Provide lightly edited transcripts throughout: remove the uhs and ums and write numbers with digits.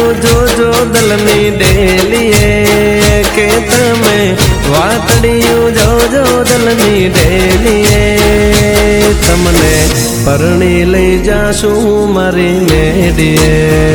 જોજો દલની ડેલીએ કે તમે વાતડિયું જોજો દલની ડેલીએ તમને પરણી લઈ જાશું મારી મેડીએ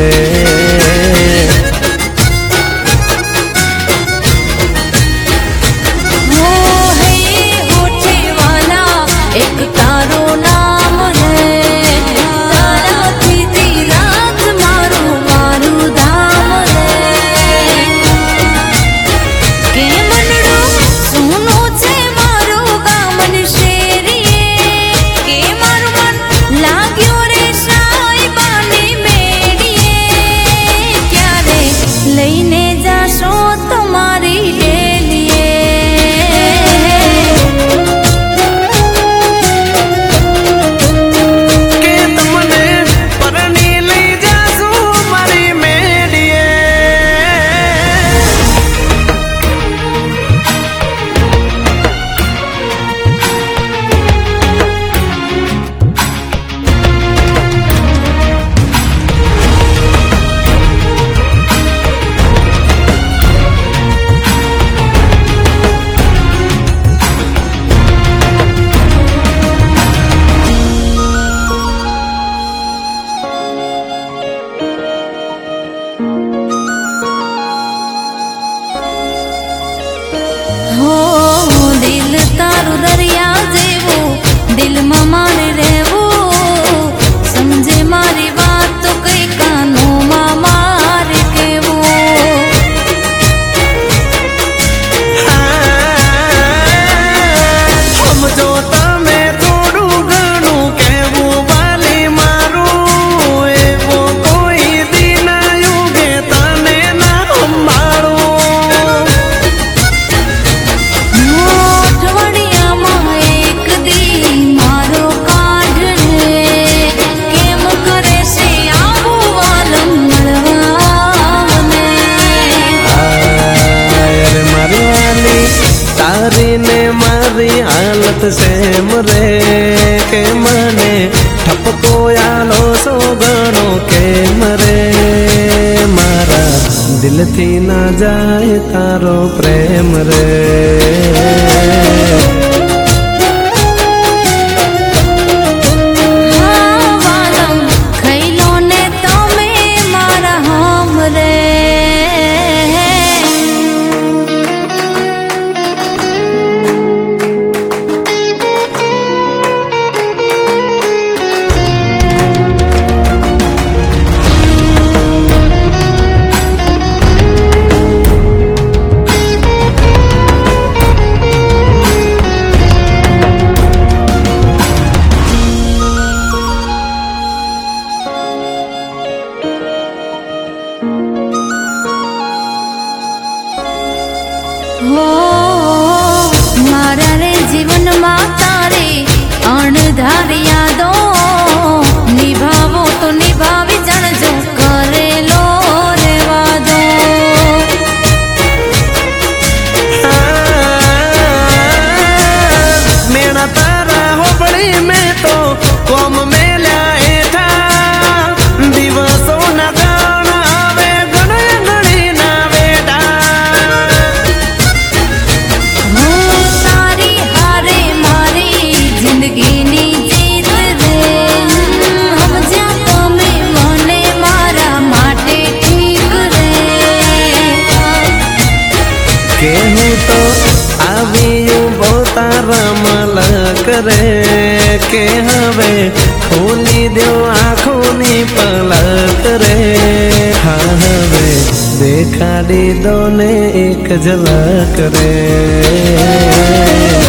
सेम रे के मने ठपको आलो सो गणो के मरे मारा दिल थी ना जाए तारो प्रेम रे मारा रे जीवन माता रे अणधार यादो निभावो तो निभावी जाणजो करेलो रे वादो मेरा तारा होबड़ी में तो कोम मेल्या एठा दिवसो ना जाना आवे घणे घणी ना वेटा सारी हारे मारी जिंदगी नी जीत रे हम जा तमे मने मारा माटे ठीक रे केहू तो आवियूं बोतारा मलक रे के हवे खोली दो आँखोनी पलक रे हाँ हवे देखाड़ी दो ने एक झलक रे।